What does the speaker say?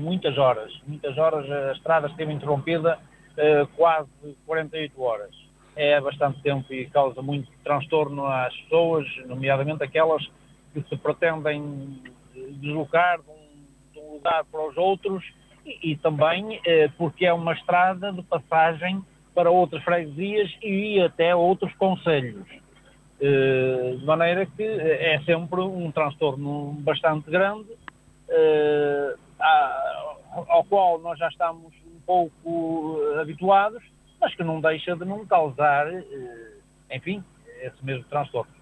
muitas horas, a estrada esteve interrompida quase 48 horas. É bastante tempo e causa muito transtorno às pessoas, nomeadamente aquelas que se pretendem deslocar de um lugar para os outros e também porque é uma estrada de passagem para outras freguesias e até outros concelhos. De maneira que é sempre um transtorno bastante grande, ao qual nós já estamos um pouco habituados, mas que não deixa de não causar, enfim, esse mesmo transtorno.